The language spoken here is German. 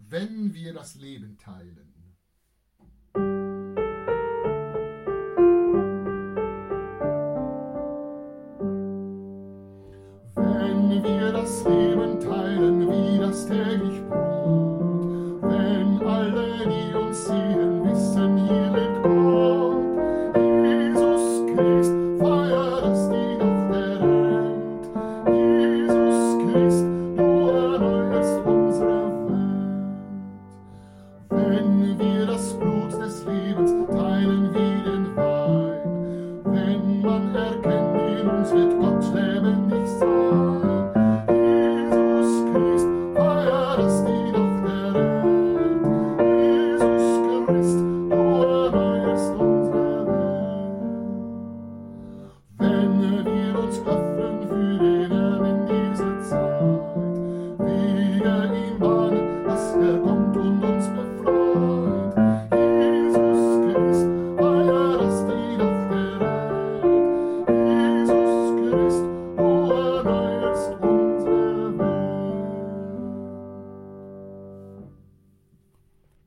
wenn wir das Leben teilen. Wenn wir das Leben teilen wie das täglich Brot,